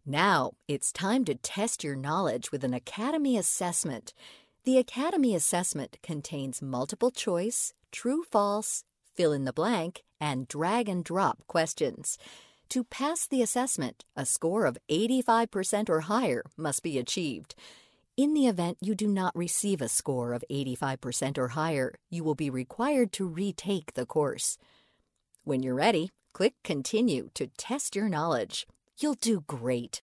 Now, it's time to test your knowledge with an Academy assessment. The Academy assessment contains multiple choice, true-false, fill-in-the-blank, and drag-and-drop questions. To pass the assessment, a score of 85% or higher must be achieved. In the event you do not receive a score of 85% or higher, you will be required to retake the course. When you're ready, click Continue to test your knowledge. You'll do great.